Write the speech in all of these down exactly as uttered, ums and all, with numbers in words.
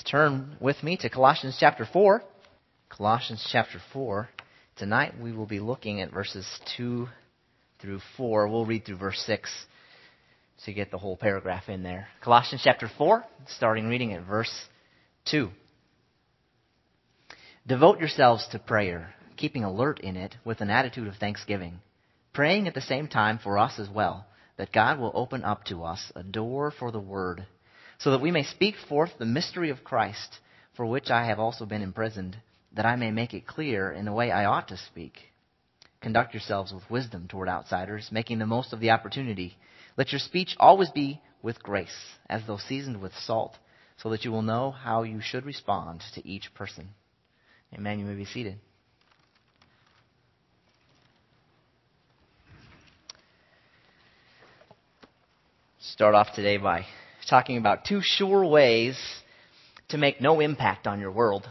turn with me to Colossians chapter four. Colossians chapter four. Tonight we will be looking at verses two through four. We'll read through verse six to get the whole paragraph in there. Colossians chapter four, starting reading at verse two. Devote yourselves to prayer, keeping alert in it with an attitude of thanksgiving, praying at the same time for us as well, that God will open up to us a door for the word, so that we may speak forth the mystery of Christ, for which I have also been imprisoned, that I may make it clear in the way I ought to speak. Conduct yourselves with wisdom toward outsiders, making the most of the opportunity. Let your speech always be with grace, as though seasoned with salt, so that you will know how you should respond to each person. Amen. You may be seated. Start off today by talking about two sure ways to make no impact on your world.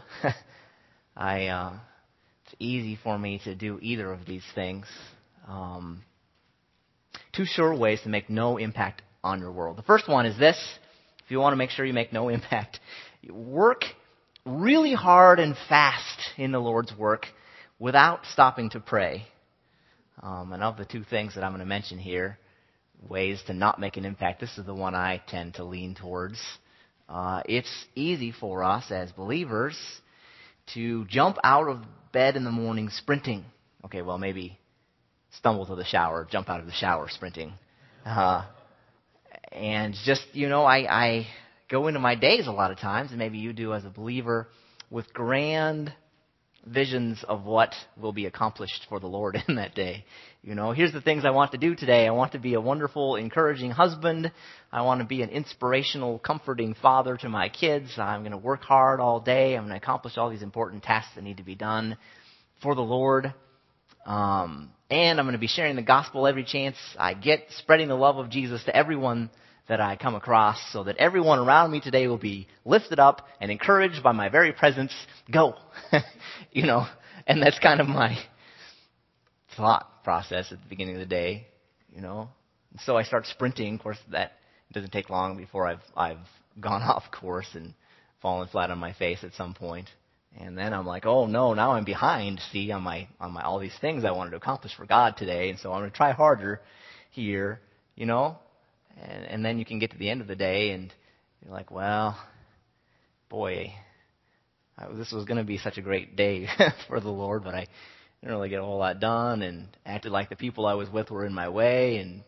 I uh, it's easy for me to do either of these things. Um, two sure ways to make no impact on your world. The first one is this: if you want to make sure you make no impact, work really hard and fast in the Lord's work without stopping to pray. Um, and of the two things that I'm going to mention here, ways to not make an impact, this is the one I tend to lean towards. Uh, it's easy for us as believers to jump out of bed in the morning sprinting. Okay, well, maybe stumble to the shower, jump out of the shower sprinting. Uh, and just, you know, I, I go into my days a lot of times, and maybe you do as a believer, with grand visions of what will be accomplished for the Lord in that day. You know, here's the things I want to do today. I want to be a wonderful, encouraging husband. I want to be an inspirational, comforting father to my kids. I'm going to work hard all day. I'm going to accomplish all these important tasks that need to be done for the Lord. Um, and I'm going to be sharing the gospel every chance I get, spreading the love of Jesus to everyone that I come across, so that everyone around me today will be lifted up and encouraged by my very presence. Go. You know, and that's kind of my thought process at the beginning of the day, you know. And so I start sprinting. Of course, that doesn't take long before I've I've gone off course and fallen flat on my face at some point. And then I'm like, oh no, now I'm behind, see, on my on my all these things I wanted to accomplish for God today, and so I'm going to try harder here, you know. And, and then you can get to the end of the day and you're like, well, boy, I, this was going to be such a great day for the Lord, but I didn't really get a whole lot done and acted like the people I was with were in my way, and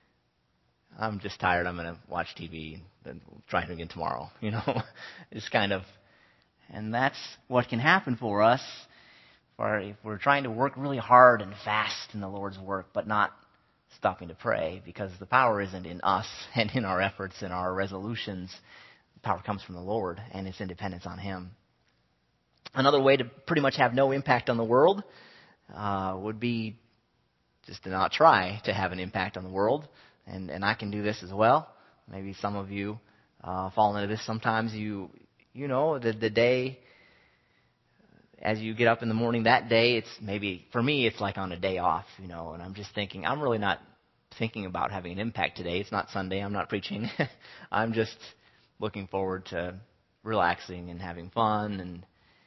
I'm just tired. I'm going to watch T V and try it again tomorrow, you know. It's kind of, and that's what can happen for us for if we're trying to work really hard and fast in the Lord's work, but not stopping to pray, because the power isn't in us and in our efforts and our resolutions. The power comes from the Lord and its independence on Him. Another way to pretty much have no impact on the world uh, would be just to not try to have an impact on the world. And, and I can do this as well. Maybe some of you uh, fall into this. Sometimes you, you know, the, the day, as you get up in the morning that day, it's maybe, for me, it's like on a day off, you know, and I'm just thinking, I'm really not thinking about having an impact today. It's not Sunday. I'm not preaching. I'm just looking forward to relaxing and having fun, and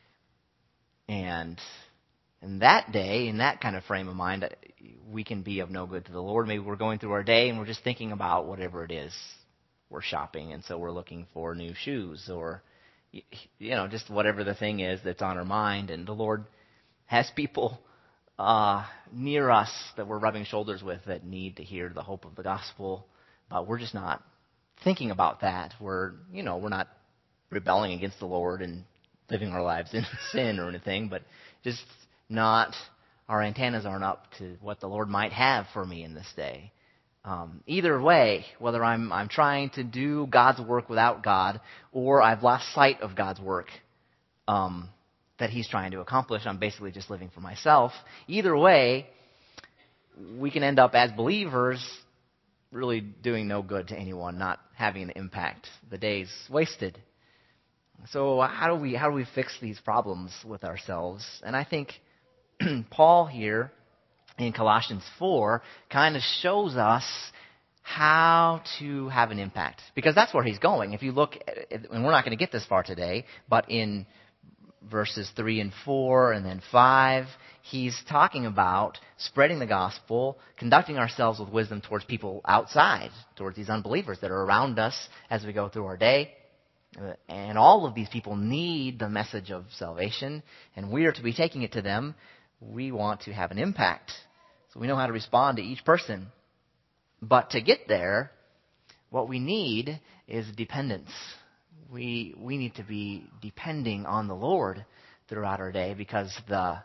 and and that day, in that kind of frame of mind, we can be of no good to the Lord. Maybe we're going through our day and we're just thinking about whatever it is. We're shopping, and so we're looking for new shoes, or you know, just whatever the thing is that's on our mind. And the Lord has people uh, near us that we're rubbing shoulders with that need to hear the hope of the gospel, but we're just not thinking about that. We're, you know, we're not rebelling against the Lord and living our lives in sin or anything, but just not, our antennas aren't up to what the Lord might have for me in this day. Um, either way, whether I'm I'm trying to do God's work without God, or I've lost sight of God's work um, that He's trying to accomplish, I'm basically just living for myself. Either way, we can end up as believers really doing no good to anyone, not having an impact. The day's wasted. So how do we how do we fix these problems with ourselves? And I think Paul here in Colossians four kind of shows us how to have an impact. Because that's where he's going. If you look, at, and we're not going to get this far today, but in verses three and four and then five, he's talking about spreading the gospel, conducting ourselves with wisdom towards people outside, towards these unbelievers that are around us as we go through our day. And all of these people need the message of salvation, and we are to be taking it to them. We want to have an impact. So we know how to respond to each person. But to get there, what we need is dependence. We we need to be depending on the Lord throughout our day, because the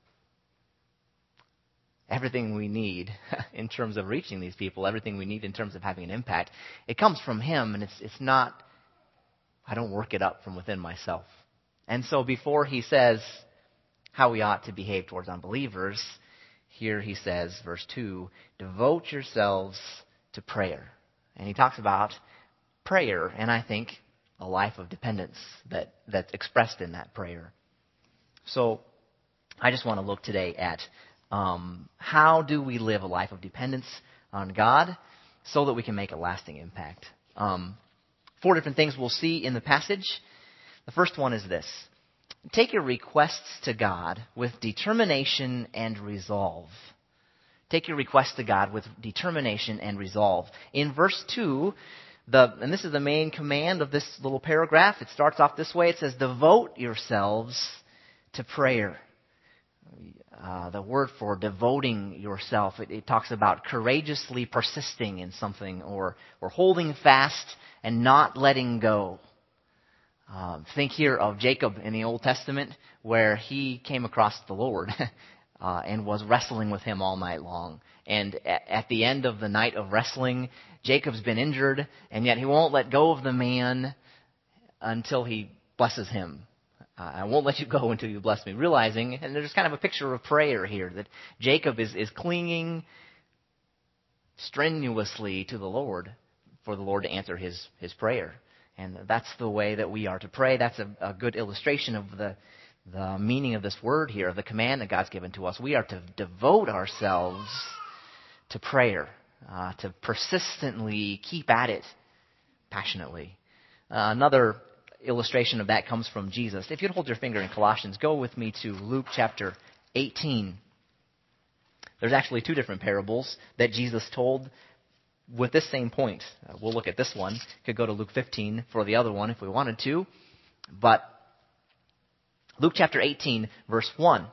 everything we need in terms of reaching these people, everything we need in terms of having an impact, it comes from Him, and it's it's not, I don't work it up from within myself. And so before he says how we ought to behave towards unbelievers, here he says, verse two, devote yourselves to prayer. And he talks about prayer, and I think a life of dependence that, that's expressed in that prayer. So I just want to look today at um, how do we live a life of dependence on God so that we can make a lasting impact. Um, four different things we'll see in the passage. The first one is this. Take your requests to God with determination and resolve. Take your requests to God with determination and resolve. In verse two, the and this is the main command of this little paragraph. It starts off this way. It says, devote yourselves to prayer. Uh, the word for devoting yourself, it, it talks about courageously persisting in something, or, or holding fast and not letting go. Um, think here of Jacob in the Old Testament, where he came across the Lord uh, and was wrestling with him all night long. And at, at the end of the night of wrestling, Jacob's been injured, and yet he won't let go of the man until he blesses him. Uh, I won't let you go until you bless me. Realizing, and there's kind of a picture of prayer here, that Jacob is, is clinging strenuously to the Lord for the Lord to answer his, his prayer. And that's the way that we are to pray. That's a, a good illustration of the, the meaning of this word here, of the command that God's given to us. We are to devote ourselves to prayer, uh, to persistently keep at it passionately. Uh, another illustration of that comes from Jesus. If you'd hold your finger in Colossians, go with me to Luke chapter eighteen. There's actually two different parables that Jesus told with this same point. Uh, we'll look at this one. Could go to Luke fifteen for the other one if we wanted to. But Luke chapter eighteen, verse one.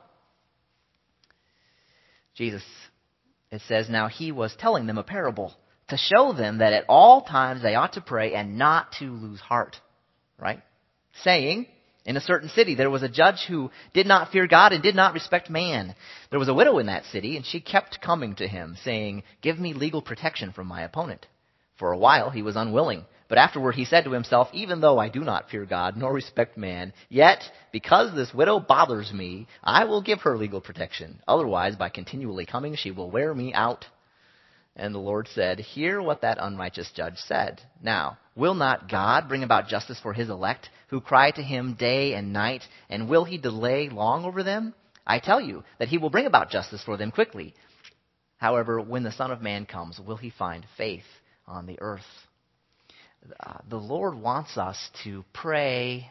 Jesus, it says, now he was telling them a parable to show them that at all times they ought to pray and not to lose heart. Right? Saying, in a certain city there was a judge who did not fear God and did not respect man. There was a widow in that city, and she kept coming to him, saying, give me legal protection from my opponent. For a while he was unwilling, but afterward he said to himself, even though I do not fear God nor respect man, yet because this widow bothers me, I will give her legal protection. Otherwise, by continually coming, she will wear me out. And the Lord said, hear what that unrighteous judge said. Now, will not God bring about justice for his elect, who cry to him day and night, and will he delay long over them? I tell you that he will bring about justice for them quickly. However, when the Son of Man comes, will he find faith on the earth? Uh, the Lord wants us to pray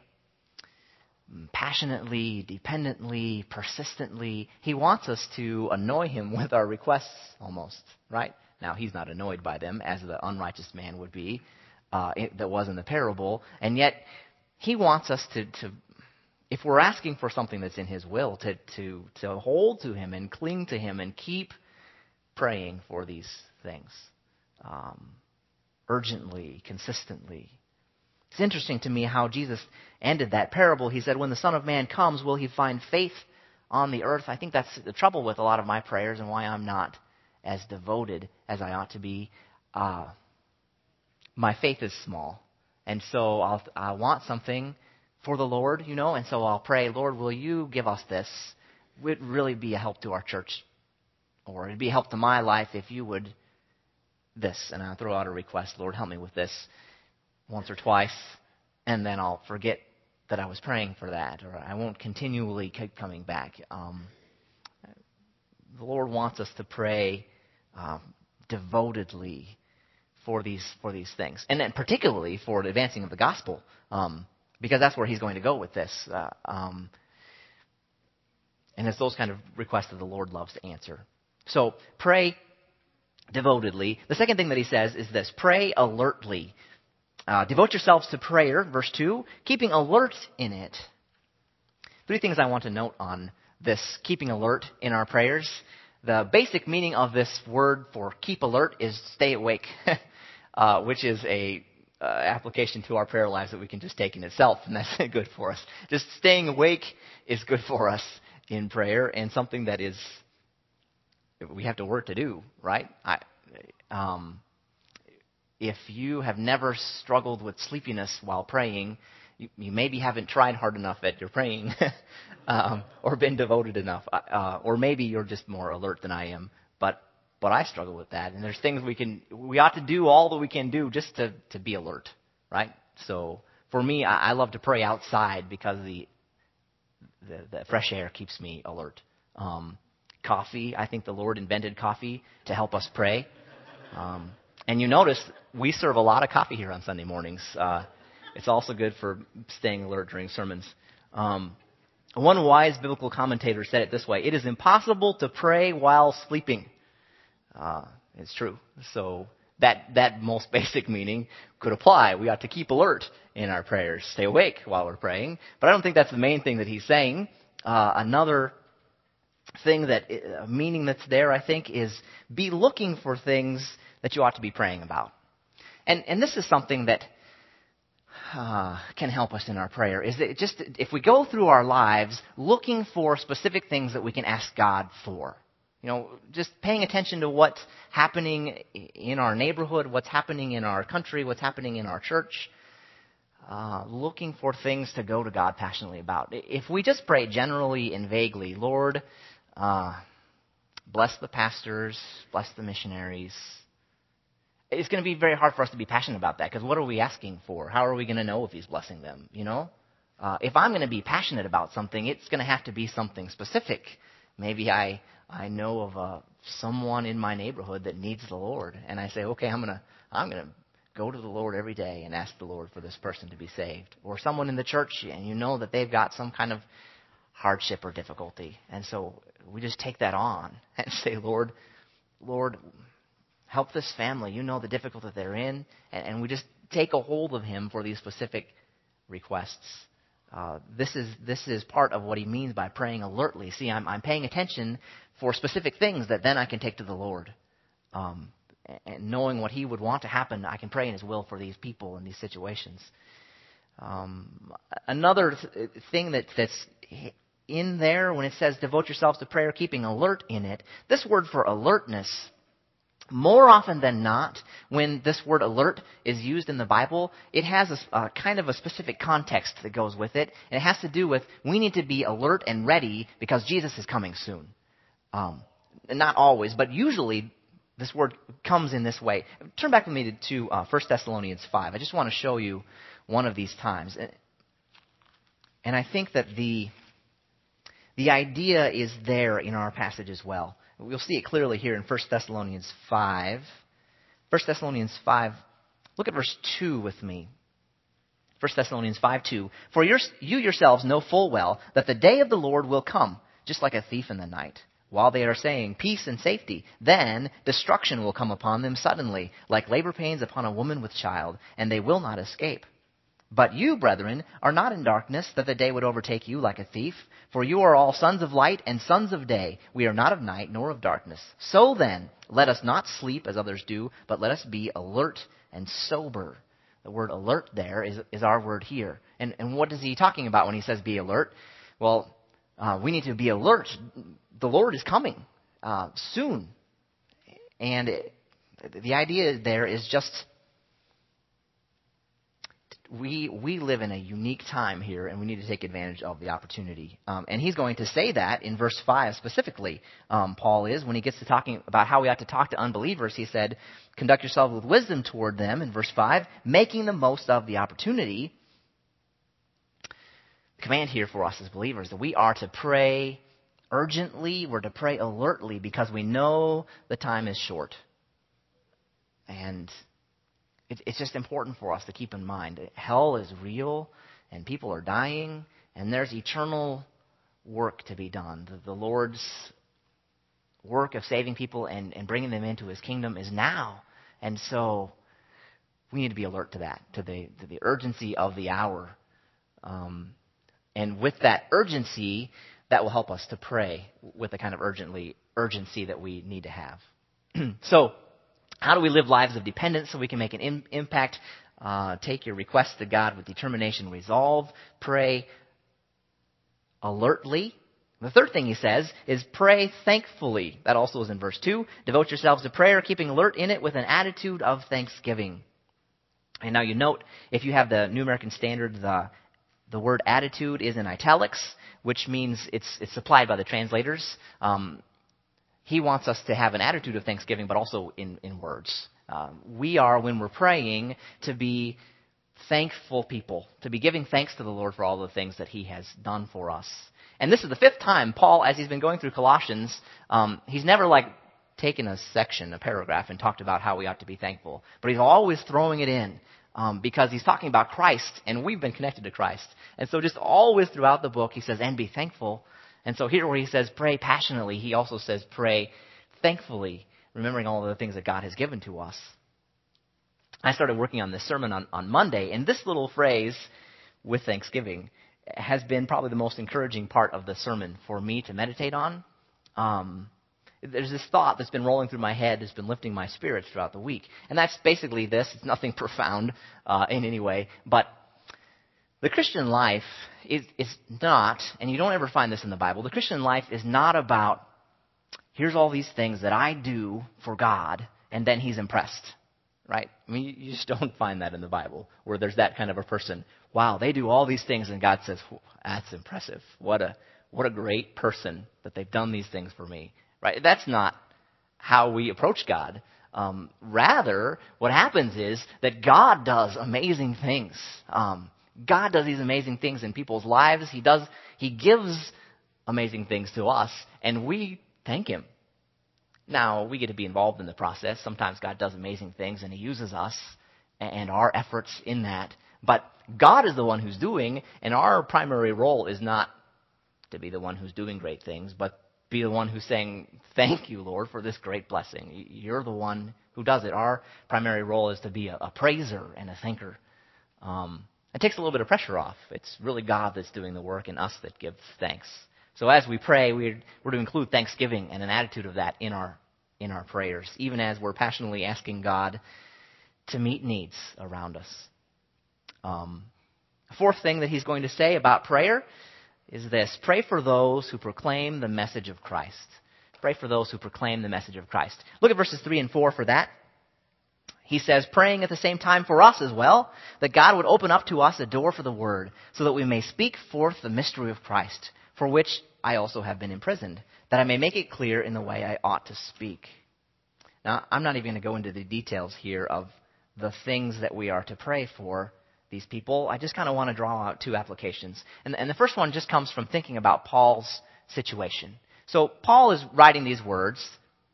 passionately, dependently, persistently. He wants us to annoy him with our requests almost, right? Now, he's not annoyed by them, as the unrighteous man would be, uh, it, that was in the parable. And yet, he wants us to, to, if we're asking for something that's in his will, to, to, to hold to him and cling to him and keep praying for these things um, urgently, consistently. It's interesting to me how Jesus ended that parable. He said, when the Son of Man comes, will he find faith on the earth? I think that's the trouble with a lot of my prayers and why I'm not as devoted as I ought to be. Uh, my faith is small. And so I'll, I want something for the Lord, you know, and so I'll pray, Lord, will you give us this? It would really be a help to our church. Or it'd be a help to my life if you would this. And I'll throw out a request, Lord, help me with this once or twice, and then I'll forget that I was praying for that, or I won't continually keep coming back. Um, the Lord wants us to pray uh, devotedly for these for these things, and then particularly for the advancing of the gospel, um, because that's where he's going to go with this. Uh, um, and it's those kind of requests that the Lord loves to answer. So pray devotedly. The second thing that he says is this: pray alertly. Uh, devote yourselves to prayer, verse two, keeping alert in it. Three things I want to note on this keeping alert in our prayers. The basic meaning of this word for keep alert is stay awake, uh, which is a uh, application to our prayer lives that we can just take in itself, and that's good for us. Just staying awake is good for us in prayer, and something that is we have to work to do, right? I, um, if you have never struggled with sleepiness while praying, you, you maybe haven't tried hard enough at your praying um, or been devoted enough. Uh, or maybe you're just more alert than I am. But but I struggle with that. And there's things we can we ought to do all that we can do just to, to be alert, right? So for me, I, I love to pray outside because the the, the fresh air keeps me alert. Um, coffee, I think the Lord invented coffee to help us pray. Um, and you notice we serve a lot of coffee here on Sunday mornings. Uh, it's also good for staying alert during sermons. Um, one wise biblical commentator said it this way: it is impossible to pray while sleeping. Uh, it's true. So that that most basic meaning could apply. We ought to keep alert in our prayers, stay awake while we're praying. But I don't think that's the main thing that he's saying. Uh, another thing that uh, meaning that's there, I think, is be looking for things that you ought to be praying about. And and this is something that uh, can help us in our prayer, is that just if we go through our lives looking for specific things that we can ask God for. You know, just paying attention to what's happening in our neighborhood, what's happening in our country, what's happening in our church. Uh, looking for things to go to God passionately about. If we just pray generally and vaguely, Lord, uh, bless the pastors, bless the missionaries, it's going to be very hard for us to be passionate about that, because what are we asking for? How are we going to know if he's blessing them, you know? Uh, if I'm going to be passionate about something, it's going to have to be something specific. Maybe I, I know of uh, someone in my neighborhood that needs the Lord, and I say, okay, I'm going to I'm going to go to the Lord every day and ask the Lord for this person to be saved. Or someone in the church, and you know that they've got some kind of hardship or difficulty. And so we just take that on and say, Lord, Lord, help this family. You know the difficulty that they're in. And, and we just take a hold of him for these specific requests. Uh, this is this is part of what he means by praying alertly. See, I'm, I'm paying attention for specific things that then I can take to the Lord. Um And knowing what he would want to happen, I can pray in his will for these people in these situations. Um, another th- thing that, that's in there when it says devote yourselves to prayer, keeping alert in it, this word for alertness, more often than not, when this word alert is used in the Bible, it has a, a kind of a specific context that goes with it. And it has to do with we need to be alert and ready because Jesus is coming soon. Um, not always, but usually this word comes in this way. Turn back with me to, to uh, First Thessalonians five. I just want to show you one of these times. And I think that the, the idea is there in our passage as well. We'll see it clearly here in First Thessalonians five. First Thessalonians five, look at verse two with me. First Thessalonians five two. For your, you yourselves know full well that the day of the Lord will come, just like a thief in the night. While they are saying peace and safety, then destruction will come upon them suddenly, like labor pains upon a woman with child, and they will not escape. But you, brethren, are not in darkness, that the day would overtake you like a thief. For you are all sons of light and sons of day. We are not of night nor of darkness. So then, let us not sleep as others do, but let us be alert and sober. The word alert there is, is our word here. And, and what is he talking about when he says be alert? Well, uh, we need to be alert. The Lord is coming uh, soon. And it, the idea there is just we we live in a unique time here, and we need to take advantage of the opportunity. Um, and he's going to say that in verse five specifically. Um, Paul is, when he gets to talking about how we ought to talk to unbelievers, he said, conduct yourself with wisdom toward them, in verse five, making the most of the opportunity. The command here for us as believers that we are to pray urgently, we're to pray alertly, because we know the time is short. And it, it's just important for us to keep in mind that hell is real, and people are dying, and there's eternal work to be done. The, the Lord's work of saving people and, and bringing them into his kingdom is now. And so we need to be alert to that, to the, to the urgency of the hour. Um, and with that urgency, that will help us to pray with the kind of urgently urgency that we need to have. So how do we live lives of dependence so we can make an in, impact? Uh, take your requests to God with determination, resolve, pray alertly. The third thing he says is pray thankfully. That also is in verse two. Devote yourselves to prayer, keeping alert in it with an attitude of thanksgiving. And now you note, if you have the New American Standard, the, the word attitude is in italics, which means it's, it's supplied by the translators. Um, he wants us to have an attitude of thanksgiving, but also in, in words. Um, we are, when we're praying, to be thankful people, to be giving thanks to the Lord for all the things that he has done for us. And this is the fifth time Paul, as he's been going through Colossians, um, he's never like taken a section, a paragraph, and talked about how we ought to be thankful. But he's always throwing it in um, because he's talking about Christ, and we've been connected to Christ. And so just always throughout the book, he says, and be thankful. And so here where he says pray passionately, he also says pray thankfully, remembering all of the things that God has given to us. I started working on this sermon on, on Monday, and this little phrase, with thanksgiving, has been probably the most encouraging part of the sermon for me to meditate on. Um, there's this thought that's been rolling through my head that's been lifting my spirits throughout the week. And that's basically this. It's nothing profound uh, in any way. But the Christian life is, is not, and you don't ever find this in the Bible, the Christian life is not about, here's all these things that I do for God, and then he's impressed. Right? I mean, you just don't find that in the Bible, where there's that kind of a person. Wow, they do all these things, and God says, that's impressive. What a what a great person that they've done these things for me. Right? That's not how we approach God. Um, rather, what happens is that God does amazing things. Um, God does these amazing things in people's lives. He does. He gives amazing things to us, and we thank him. Now, we get to be involved in the process. Sometimes God does amazing things, and he uses us and our efforts in that. But God is the one who's doing, and our primary role is not to be the one who's doing great things, but be the one who's saying, thank you, Lord, for this great blessing. You're the one who does it. Our primary role is to be a, a praiser and a thanker. Um, it takes a little bit of pressure off. It's really God that's doing the work and us that give thanks. So as we pray, we're, we're to include thanksgiving and an attitude of that in our in our prayers, even as we're passionately asking God to meet needs around us. Um, a fourth thing that he's going to say about prayer is this: pray for those who proclaim the message of Christ. Pray for those who proclaim the message of Christ. Look at verses three and four for that. He says, praying at the same time for us as well, that God would open up to us a door for the word, so that we may speak forth the mystery of Christ, for which I also have been imprisoned, that I may make it clear in the way I ought to speak. Now, I'm not even going to go into the details here of the things that we are to pray for these people. I just kind of want to draw out two applications. And, and the first one just comes from thinking about Paul's situation. So Paul is writing these words.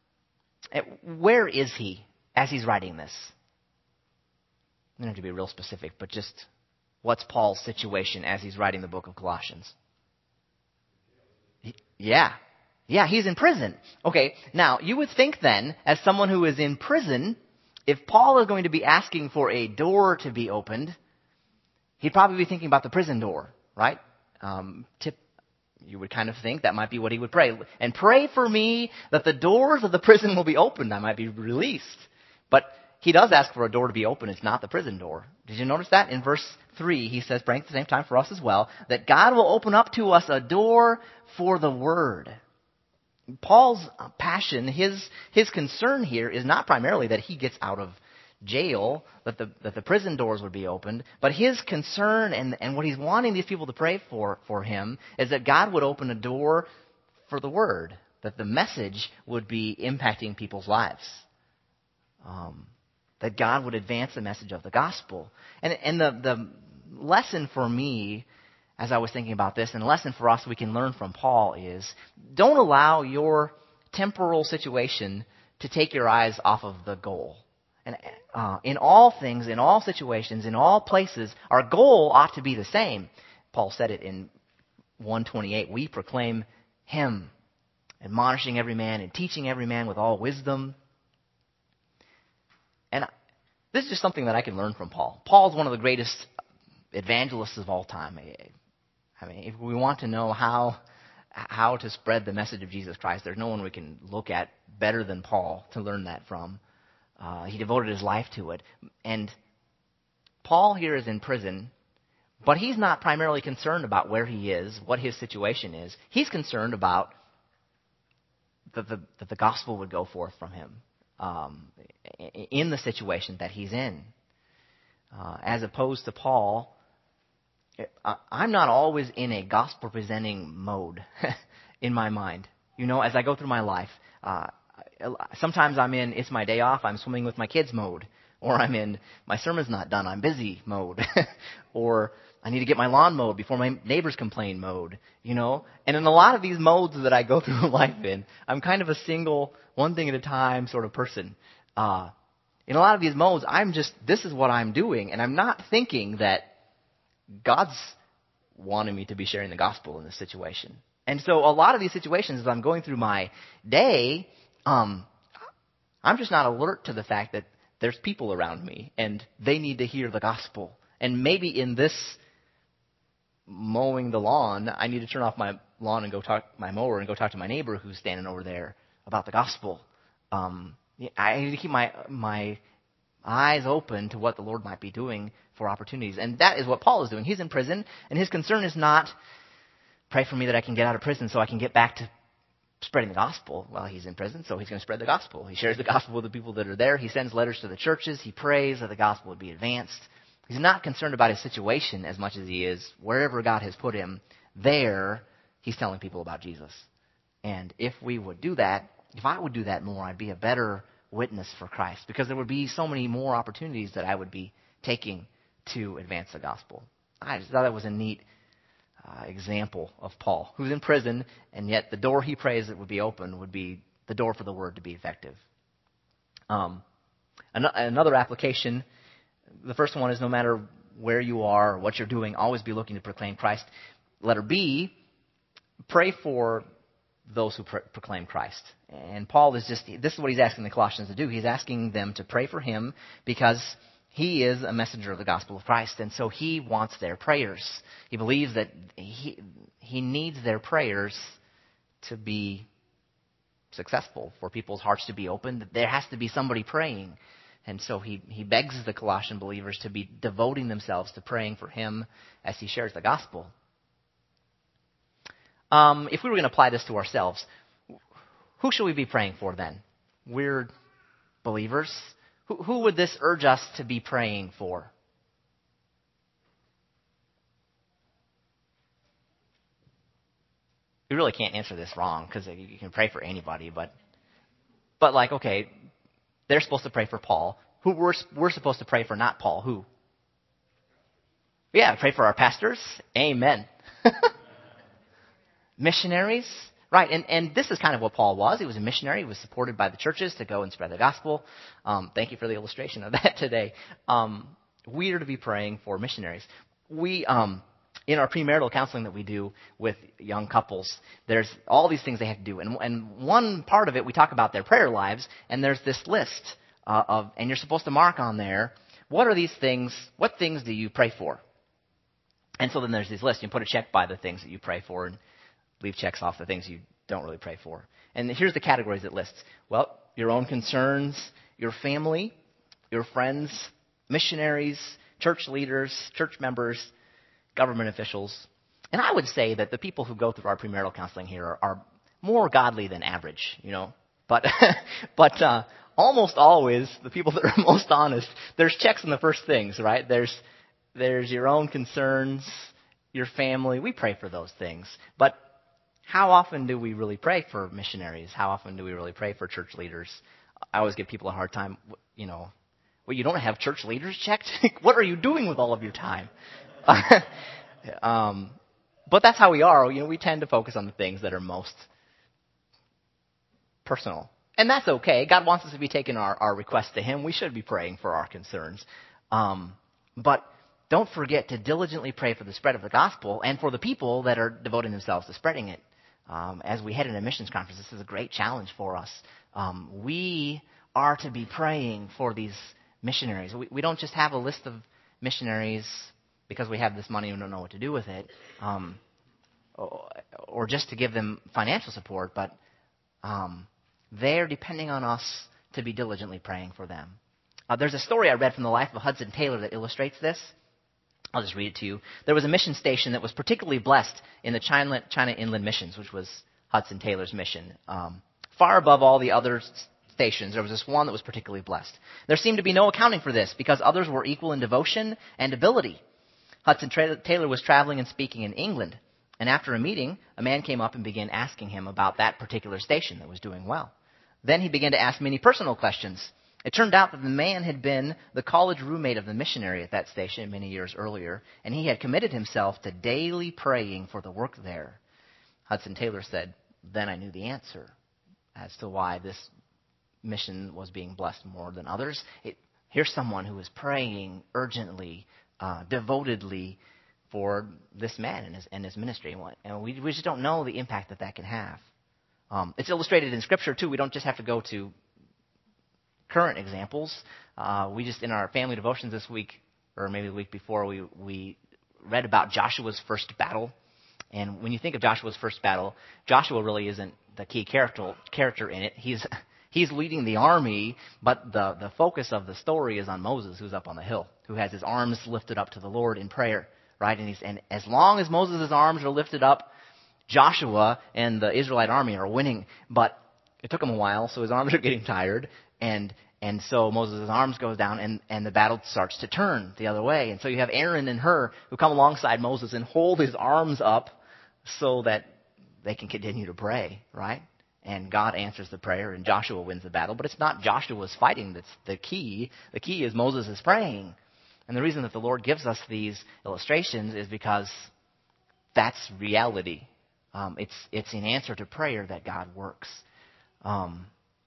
Where is he as he's writing this? I don't have to be real specific, but just what's Paul's situation as he's writing the book of Colossians? Yeah. Yeah, he's in prison. Okay, now, you would think then, as someone who is in prison, if Paul is going to be asking for a door to be opened, he'd probably be thinking about the prison door, right? Um, tip, you would kind of think that might be what he would pray. And pray for me that the doors of the prison will be opened. I might be released. But he does ask for a door to be open. It's not the prison door. Did you notice that? In verse three, he says, praying at the same time for us as well, that God will open up to us a door for the word. Paul's passion, his his concern here is not primarily that he gets out of jail, that the that the prison doors would be opened, but his concern and, and what he's wanting these people to pray for for him is that God would open a door for the word, that the message would be impacting people's lives. Um, that God would advance the message of the gospel. And and the, the lesson for me, as I was thinking about this, and the lesson for us we can learn from Paul is, don't allow your temporal situation to take your eyes off of the goal. And uh, in all things, in all situations, in all places, our goal ought to be the same. Paul said it in one twenty-eight. We proclaim him, admonishing every man and teaching every man with all wisdom. And this is just something that I can learn from Paul. Paul's one of the greatest evangelists of all time. I mean, if we want to know how how to spread the message of Jesus Christ, there's no one we can look at better than Paul to learn that from. Uh, he devoted his life to it. And Paul here is in prison, but he's not primarily concerned about where he is, what his situation is. He's concerned about that the, that the gospel would go forth from him um, in the situation that he's in. Uh, as opposed to Paul, I'm not always in a gospel-presenting mode in my mind. You know, as I go through my life, uh, sometimes I'm in, it's my day off, I'm swimming with my kids mode. Or I'm in, my sermon's not done, I'm busy mode. Or I need to get my lawn mowed before my neighbors complain mode. You know? And in a lot of these modes that I go through life in, I'm kind of a single, one thing at a time sort of person. Uh, in a lot of these modes, I'm just, this is what I'm doing. And I'm not thinking that God's wanting me to be sharing the gospel in this situation. And so a lot of these situations, as I'm going through my day, um, I'm just not alert to the fact that there's people around me and they need to hear the gospel. And maybe in this mowing the lawn, I need to turn off my lawn and go talk my mower and go talk to my neighbor who's standing over there about the gospel. Um, I need to keep my my eyes open to what the Lord might be doing for opportunities. And that is what Paul is doing. He's in prison, and his concern is not, pray for me that I can get out of prison so I can get back to spreading the gospel. Well, he's in prison, so he's going to spread the gospel. He shares the gospel with the people that are there. He sends letters to the churches. He prays that the gospel would be advanced. He's not concerned about his situation as much as he is wherever God has put him. There, he's telling people about Jesus. And if we would do that, if I would do that more, I'd be a better witness for Christ, because there would be so many more opportunities that I would be taking to advance the gospel. I just thought that was a neat uh, example of Paul, who's in prison, and yet the door he prays that would be open would be the door for the word to be effective. Um, an- another application, the first one is no matter where you are or what you're doing, always be looking to proclaim Christ. Letter B, pray for those who pro- proclaim Christ. And Paul is just, this is what he's asking the Colossians to do. He's asking them to pray for him because he is a messenger of the gospel of Christ. And so he wants their prayers. He believes that he, he needs their prayers to be successful, for people's hearts to be open. There has to be somebody praying. And so he, he begs the Colossian believers to be devoting themselves to praying for him as he shares the gospel. Um, if we were going to apply this to ourselves, who should we be praying for then? We're believers. Who, who would this urge us to be praying for? We really can't answer this wrong, because you can pray for anybody, but but like, okay, they're supposed to pray for Paul. Who we're, we're supposed to pray for, not Paul. Who? Yeah, pray for our pastors. Amen. Missionaries. Right, and, and this is kind of what Paul was. He was a missionary. He was supported by the churches to go and spread the gospel. Um, thank you for the illustration of that today. Um, we are to be praying for missionaries. We, um, in our premarital counseling that we do with young couples, there's all these things they have to do. And, and one part of it, we talk about their prayer lives, and there's this list uh, of, and you're supposed to mark on there, what are these things, what things do you pray for? And so then there's these lists. You put a check by the things that you pray for, and leave checks off the things you don't really pray for. And here's the categories it lists. Well, your own concerns, your family, your friends, missionaries, church leaders, church members, government officials. And I would say that the people who go through our premarital counseling here are, are more godly than average, you know. But but uh, almost always, the people that are most honest, there's checks in the first things, right? There's there's your own concerns, your family. We pray for those things. But how often do we really pray for missionaries? How often do we really pray for church leaders? I always give people a hard time, you know, well, you don't have church leaders checked? What are you doing with all of your time? um, but that's how we are. You know, we tend to focus on the things that are most personal And that's okay. God wants us to be taking our, our requests to him. We should be praying for our concerns. Um, but don't forget to diligently pray for the spread of the gospel and for the people that are devoting themselves to spreading it. Um, as we head into missions conference, this is a great challenge for us. Um, we are to be praying for these missionaries. We, we don't just have a list of missionaries because we have this money and don't know what to do with it, um, or, or just to give them financial support, but um, they're depending on us to be diligently praying for them. Uh, there's a story I read from the life of Hudson Taylor that illustrates this. I'll just read it to you. There was a mission station that was particularly blessed in the China, China Inland Missions, which was Hudson Taylor's mission. Um, far above all the other stations, there was this one that was particularly blessed. There seemed to be no accounting for this because others were equal in devotion and ability. Hudson Taylor was traveling and speaking in England, and after a meeting, a man came up and began asking him about that particular station that was doing well. Then he began to ask many personal questions. It turned out that the man had been the college roommate of the missionary at that station many years earlier, and he had committed himself to daily praying for the work there. Hudson Taylor said, then I knew the answer as to why this mission was being blessed more than others. It, here's someone who is praying urgently, uh, devotedly for this man and his, and his ministry. And we, we just don't know the impact that that can have. Um, it's illustrated in Scripture, too. We don't just have to go to current examples. Uh, we just, in our family devotions this week, or maybe the week before, we, we read about Joshua's first battle. And when you think of Joshua's first battle, Joshua really isn't the key character character in it. He's he's leading the army, but the, the focus of the story is on Moses, who's up on the hill, who has his arms lifted up to the Lord in prayer, right? And he's and as long as Moses' arms are lifted up, Joshua and the Israelite army are winning. But it took him a while, so his arms are getting tired. And and so Moses' arms goes down, and, and the battle starts to turn the other way. And so you have Aaron and Hur who come alongside Moses and hold his arms up so that they can continue to pray, right? And God answers the prayer, and Joshua wins the battle. But it's not Joshua's fighting that's the key. The key is Moses is praying. And the reason that the Lord gives us these illustrations is because that's reality. Um, it's it's in answer to prayer that God works. Um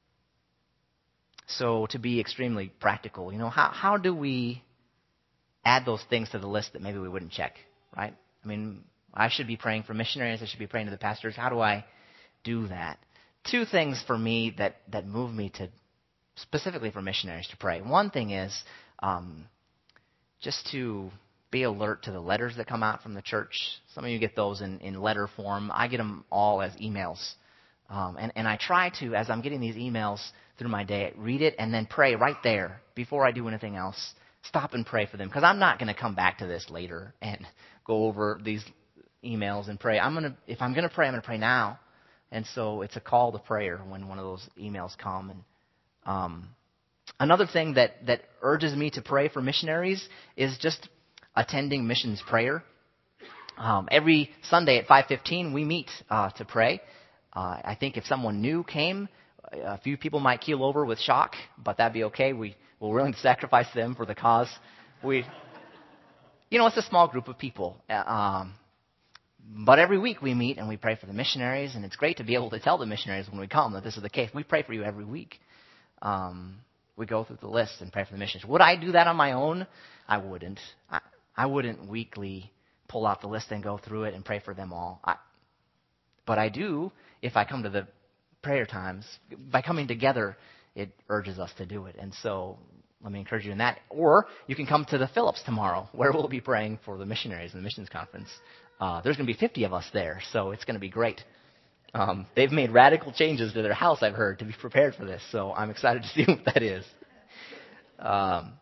So to be extremely practical, you know, how how do we add those things to the list that maybe we wouldn't check, right? I mean, I should be praying for missionaries. I should be praying to the pastors. How do I do that? Two things for me that, that move me to, specifically for missionaries to pray. One thing is um, just to be alert to the letters that come out from the church. Some of you get those in, in letter form. I get them all as emails. Um, and, and I try to, as I'm getting these emails through my day, read it and then pray right there before I do anything else. Stop and pray for them, because I'm not going to come back to this later and go over these emails and pray. I'm going to, if I'm going to pray, I'm going to pray now. And so it's a call to prayer when one of those emails come. And um, another thing that, that urges me to pray for missionaries is just attending missions prayer. Um, every Sunday at five fifteen, we meet uh, to pray. Uh, I think if someone new came, a few people might keel over with shock, but that'd be okay. We, we're willing to sacrifice them for the cause. We, you know, it's a small group of people. Um, but every week we meet and we pray for the missionaries, and it's great to be able to tell the missionaries when we come that this is the case. We pray for you every week. Um, we go through the list and pray for the missionaries. Would I do that on my own? I wouldn't. I, I wouldn't weekly pull out the list and go through it and pray for them all. I, but I do if I come to the prayer times. By coming together, it urges us to do it. And so let me encourage you in that. Or you can come to the Phillips tomorrow, where we'll be praying for the missionaries in the missions conference. Uh, there's going to be fifty of us there, so it's going to be great. Um, they've made radical changes to their house, I've heard, to be prepared for this. So I'm excited to see what that is. Um,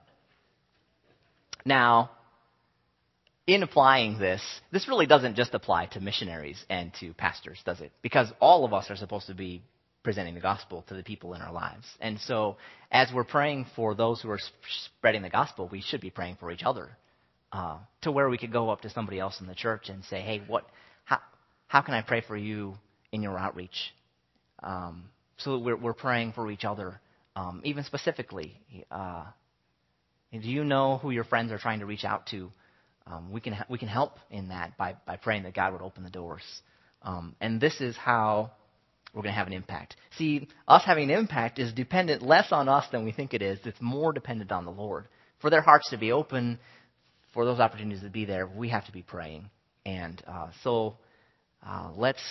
now, in applying this, this really doesn't just apply to missionaries and to pastors, does it? Because all of us are supposed to be presenting the gospel to the people in our lives. And so as we're praying for those who are spreading the gospel, we should be praying for each other, uh, to where we could go up to somebody else in the church and say, hey, what, how, how can I pray for you in your outreach? Um, so that we're, we're praying for each other, um, even specifically. Uh, do you know who your friends are trying to reach out to? Um, we can we can help in that by, by praying that God would open the doors. Um, and this is how we're going to have an impact. See, us having an impact is dependent less on us than we think it is. It's more dependent on the Lord. For their hearts to be open, for those opportunities to be there, we have to be praying. And uh, so uh, let's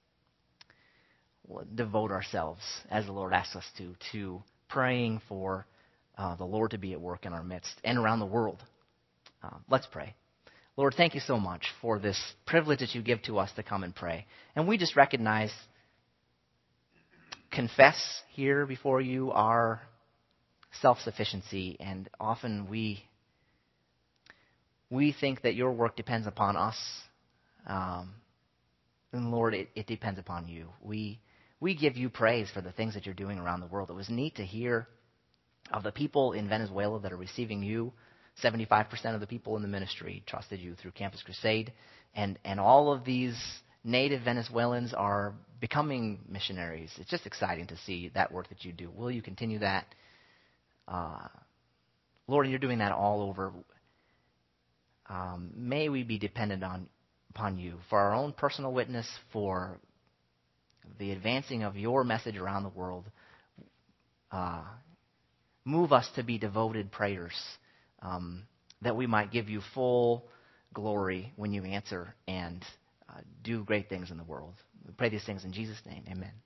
devote ourselves, as the Lord asks us to, to praying for uh, the Lord to be at work in our midst and around the world. Uh, let's pray. Lord, thank you so much for this privilege that you give to us to come and pray. And we just recognize, confess here before you our self-sufficiency, and often we we think that your work depends upon us. Um, and Lord, it, it depends upon you. We we give you praise for the things that you're doing around the world. It was neat to hear of the people in Venezuela that are receiving you. seventy-five percent of the people in the ministry trusted you through Campus Crusade. And, and all of these native Venezuelans are becoming missionaries. It's just exciting to see that work that you do. Will you continue that? Uh, Lord, you're doing that all over. Um, may we be dependent on upon you for our own personal witness, for the advancing of your message around the world. Uh, move us to be devoted prayers, um, that we might give you full glory when you answer and uh, do great things in the world. We pray these things in Jesus' name. Amen.